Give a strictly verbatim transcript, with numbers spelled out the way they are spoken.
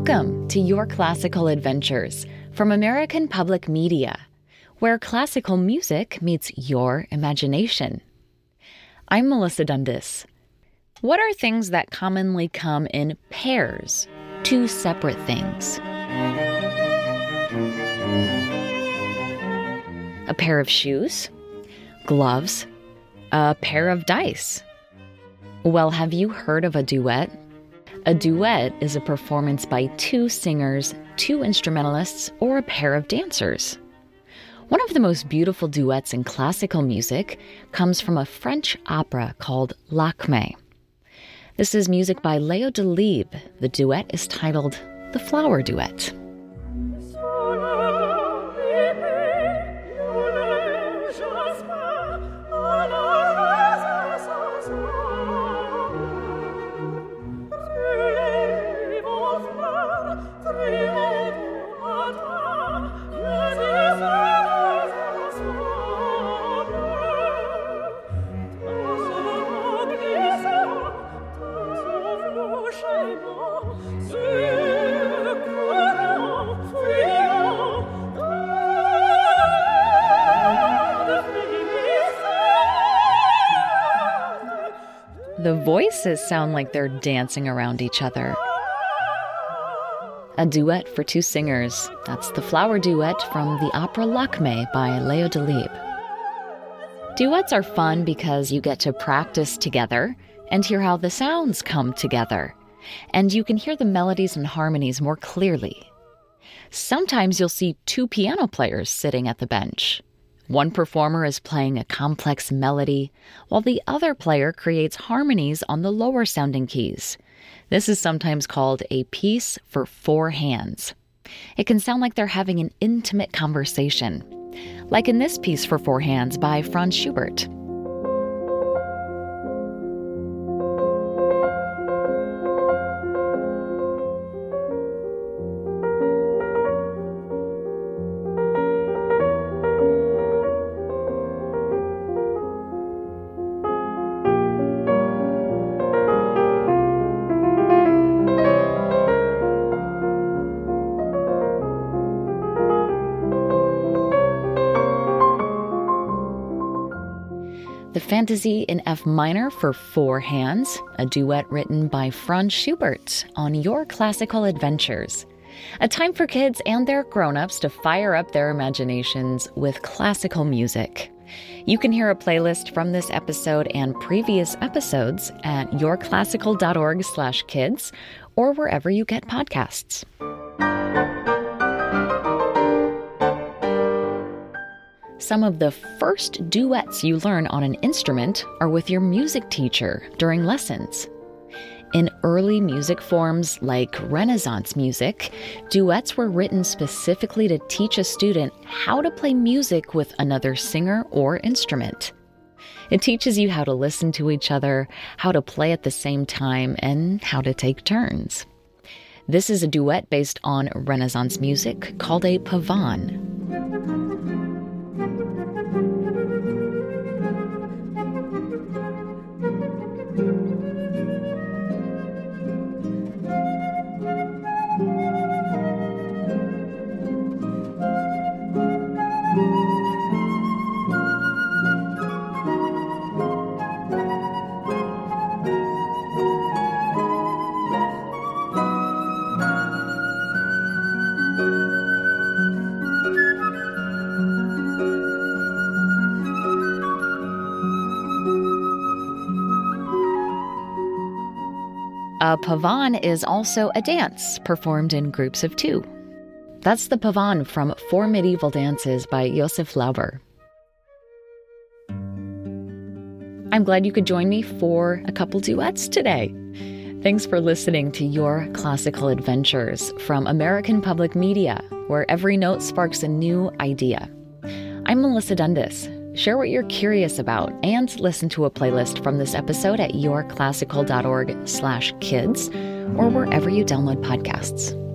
Welcome to Your Classical Adventures from American Public Media, where classical music meets your imagination. I'm Melissa Dundas. What are things that commonly come in pairs, two separate things? A pair of shoes, gloves, a pair of dice. Well, have you heard of a duet? A duet is a performance by two singers, two instrumentalists, or a pair of dancers. One of the most beautiful duets in classical music comes from a French opera called Lakmé. This is music by Léo Delibes. The duet is titled The Flower Duet. The voices sound like they're dancing around each other. A duet for two singers. That's the Flower Duet from the opera Lakmé by Léo Delibes. Duets are fun because you get to practice together and hear how the sounds come together. And you can hear the melodies and harmonies more clearly. Sometimes you'll see two piano players sitting at the bench. One performer is playing a complex melody, while the other player creates harmonies on the lower sounding keys. This is sometimes called a piece for four hands. It can sound like they're having an intimate conversation, like in this piece for four hands by Franz Schubert. The Fantasy in F minor for four hands, a duet written by Franz Schubert on Your Classical Adventures. A time for kids and their grown-ups to fire up their imaginations with classical music. You can hear a playlist from this episode and previous episodes at yourclassical.org slash kids or wherever you get podcasts. Some of the first duets you learn on an instrument are with your music teacher during lessons. In early music forms like Renaissance music, duets were written specifically to teach a student how to play music with another singer or instrument. It teaches you how to listen to each other, how to play at the same time, and how to take turns. This is a duet based on Renaissance music called a pavane. A pavane is also a dance performed in groups of two. That's the pavane from Four Medieval Dances by Josef Lauber. I'm glad you could join me for a couple duets today. Thanks for listening to Your Classical Adventures from American Public Media, where every note sparks a new idea. I'm Melissa Dundas. Share what you're curious about and listen to a playlist from this episode at yourclassical.org slash kids or wherever you download podcasts.